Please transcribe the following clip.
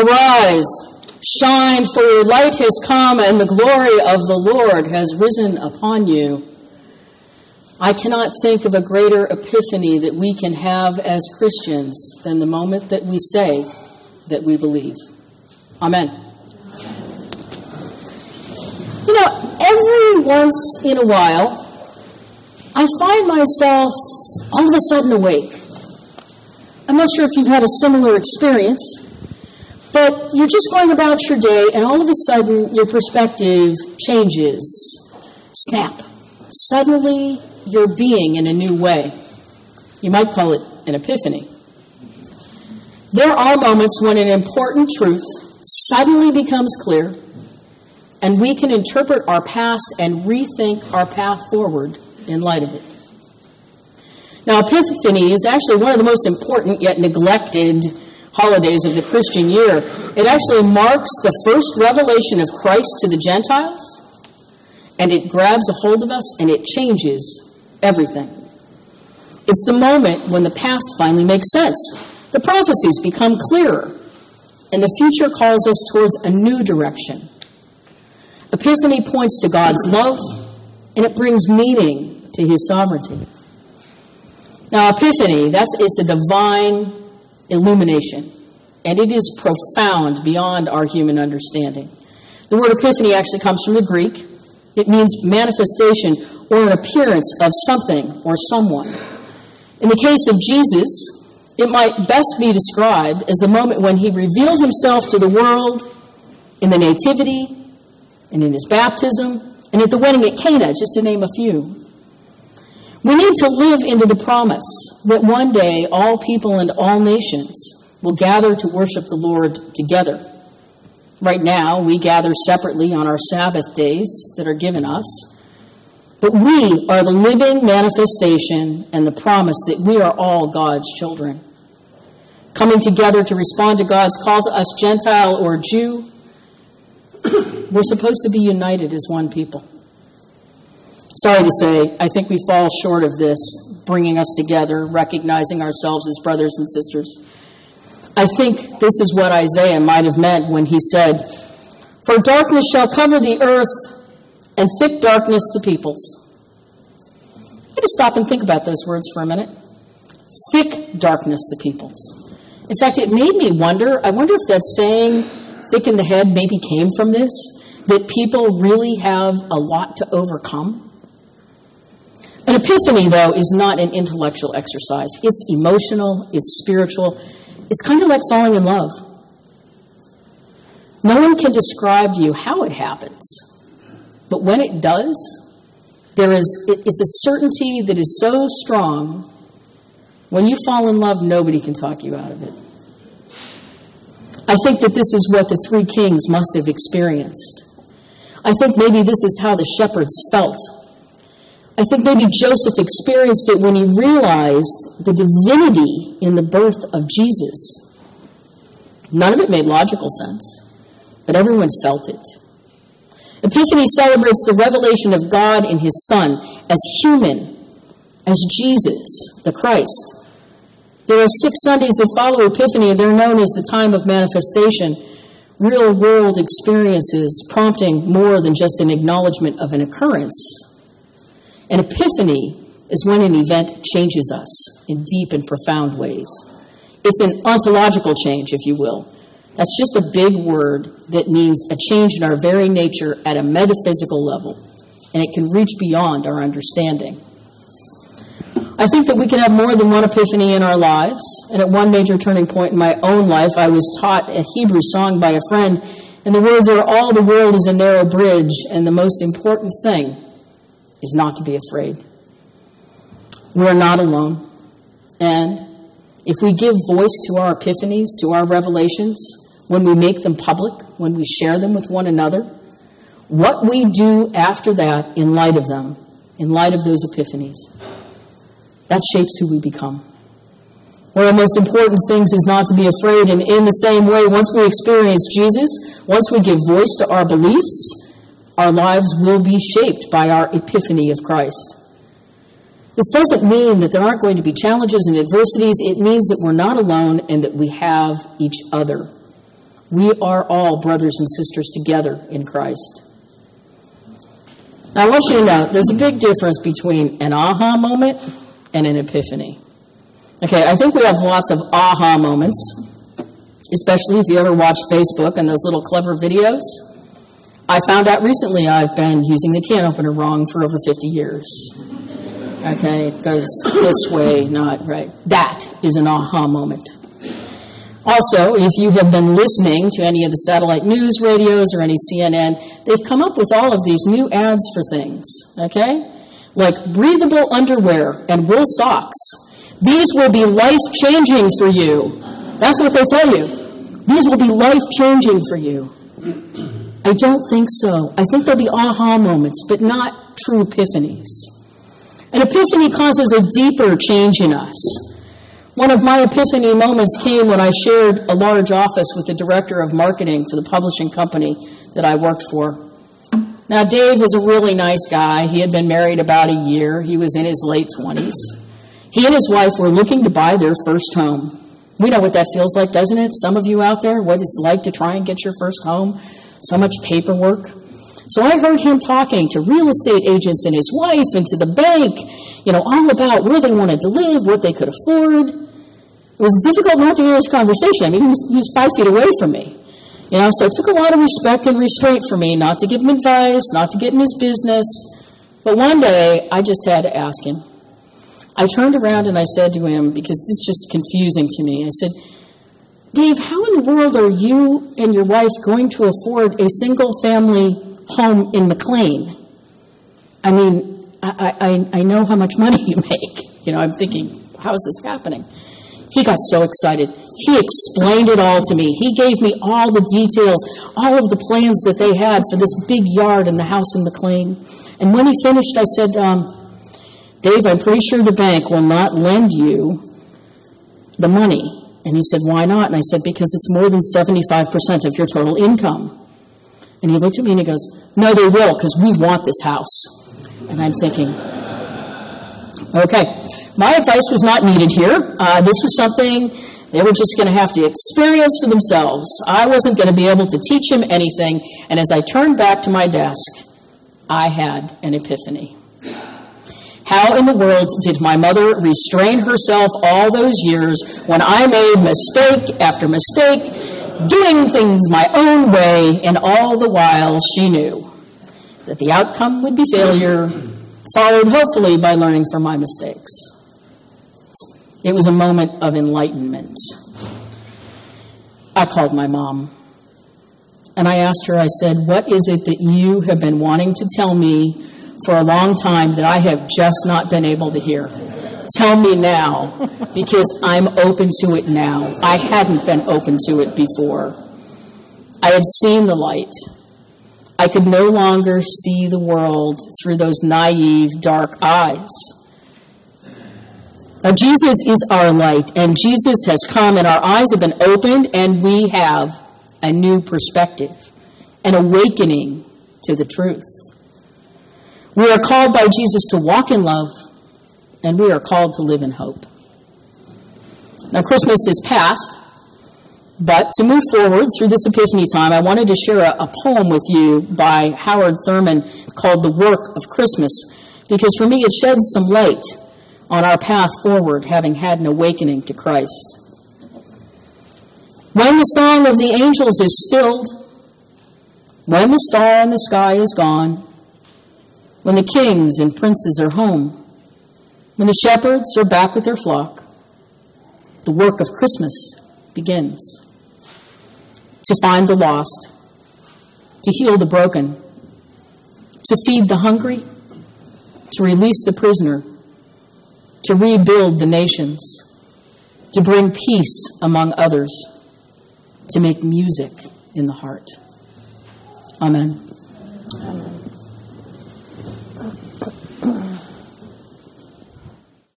Arise, shine, for your light has come, and the glory of the Lord has risen upon you. I cannot think of a greater epiphany that we can have as Christians than the moment that we say that we believe. Amen. You know, every once in a while, I find myself all of a sudden awake. I'm not sure if you've had a similar experience, but you're just going about your day, and all of a sudden, your perspective changes. Snap. Suddenly, you're being in a new way. You might call it an epiphany. There are moments when an important truth suddenly becomes clear, and we can interpret our past and rethink our path forward in light of it. Now, Epiphany is actually one of the most important yet neglected holidays of the Christian year. It actually marks the first revelation of Christ to the Gentiles, and it grabs a hold of us and it changes everything. It's the moment when the past finally makes sense. The prophecies become clearer, and the future calls us towards a new direction. Epiphany points to God's love, and it brings meaning to his sovereignty. Now, Epiphany, it's a divine illumination, and it is profound beyond our human understanding. The word epiphany actually comes from the Greek. It means manifestation or an appearance of something or someone. In the case of Jesus, it might best be described as the moment when he revealed himself to the world in the nativity and in his baptism and at the wedding at Cana, just to name a few. We need to live into the promise that one day all people and all nations will gather to worship the Lord together. Right now, we gather separately on our Sabbath days that are given us, but we are the living manifestation and the promise that we are all God's children. Coming together to respond to God's call to us, Gentile or Jew, we're supposed to be united as one people. Sorry to say, I think we fall short of this, bringing us together, recognizing ourselves as brothers and sisters. I think this is what Isaiah might have meant when he said, "For darkness shall cover the earth, and thick darkness the peoples." I just stop and think about those words for a minute. Thick darkness the peoples. In fact, it made me wonder, I wonder if that saying, thick in the head, maybe came from this, that people really have a lot to overcome. An epiphany, though, is not an intellectual exercise. It's emotional, it's spiritual. It's kind of like falling in love. No one can describe to you how it happens, but when it does, it's a certainty that is so strong, when you fall in love, nobody can talk you out of it. I think that this is what the three kings must have experienced. I think maybe this is how the shepherds felt. I think maybe Joseph experienced it when he realized the divinity in the birth of Jesus. None of it made logical sense, but everyone felt it. Epiphany celebrates the revelation of God in his Son as human, as Jesus, the Christ. There are 6 Sundays that follow Epiphany, and they're known as the time of manifestation, real-world experiences prompting more than just an acknowledgement of an occurrence. An epiphany is when an event changes us in deep and profound ways. It's an ontological change, if you will. That's just a big word that means a change in our very nature at a metaphysical level, and it can reach beyond our understanding. I think that we can have more than one epiphany in our lives, and at one major turning point in my own life, I was taught a Hebrew song by a friend, and the words are, "All the world is a narrow bridge, and the most important thing is not to be afraid." We're not alone. And if we give voice to our epiphanies, to our revelations, when we make them public, when we share them with one another, what we do after that in light of them, in light of those epiphanies, that shapes who we become. One of the most important things is not to be afraid, and in the same way, once we experience Jesus, once we give voice to our beliefs, our lives will be shaped by our epiphany of Christ. This doesn't mean that there aren't going to be challenges and adversities. It means that we're not alone and that we have each other. We are all brothers and sisters together in Christ. Now, I want you to know, there's a big difference between an aha moment and an epiphany. Okay, I think we have lots of aha moments, especially if you ever watch Facebook and those little clever videos. I found out recently I've been using the can opener wrong for over 50 years. Okay, it goes this way, not right. That is an aha moment. Also, if you have been listening to any of the satellite news radios or any CNN, they've come up with all of these new ads for things, okay? Like breathable underwear and wool socks. These will be life-changing for you. That's what they tell you. These will be life-changing for you. I don't think so. I think there'll be aha moments, but not true epiphanies. An epiphany causes a deeper change in us. One of my epiphany moments came when I shared a large office with the director of marketing for the publishing company that I worked for. Now, Dave was a really nice guy. He had been married about a year. He was in his late 20s. He and his wife were looking to buy their first home. We know what that feels like, doesn't it? Some of you out there, what it's like to try and get your first home. So much paperwork. So I heard him talking to real estate agents and his wife and to the bank, all about where they wanted to live, what they could afford. It was difficult not to hear his conversation. I mean, he was 5 feet away from me. So it took a lot of respect and restraint for me not to give him advice, not to get in his business. But one day, I just had to ask him. I turned around and I said to him, because this is just confusing to me, I said, Dave, how in the world are you and your wife going to afford a single-family home in McLean? I mean, I know how much money you make. I'm thinking, how is this happening? He got so excited. He explained it all to me. He gave me all the details, all of the plans that they had for this big yard and the house in McLean. And when he finished, I said, Dave, I'm pretty sure the bank will not lend you the money. And he said, why not? And I said, because it's more than 75% of your total income. And he looked at me and he goes, no, they will, because we want this house. And I'm thinking, okay, my advice was not needed here. This was something they were just going to have to experience for themselves. I wasn't going to be able to teach him anything. And as I turned back to my desk, I had an epiphany. How in the world did my mother restrain herself all those years when I made mistake after mistake, doing things my own way, and all the while she knew that the outcome would be failure, followed hopefully by learning from my mistakes. It was a moment of enlightenment. I called my mom, and I asked her, I said, what is it that you have been wanting to tell me for a long time that I have just not been able to hear? Tell me now, because I'm open to it now. I hadn't been open to it before. I had seen the light. I could no longer see the world through those naive, dark eyes. Now, Jesus is our light, and Jesus has come, and our eyes have been opened, and we have a new perspective, an awakening to the truth. We are called by Jesus to walk in love, and we are called to live in hope. Now, Christmas is past, but to move forward through this Epiphany time, I wanted to share a poem with you by Howard Thurman called The Work of Christmas, because for me it sheds some light on our path forward, having had an awakening to Christ. When the song of the angels is stilled, when the star in the sky is gone, when the kings and princes are home, when the shepherds are back with their flock, the work of Christmas begins. To find the lost, to heal the broken, to feed the hungry, to release the prisoner, to rebuild the nations, to bring peace among others, to make music in the heart. Amen.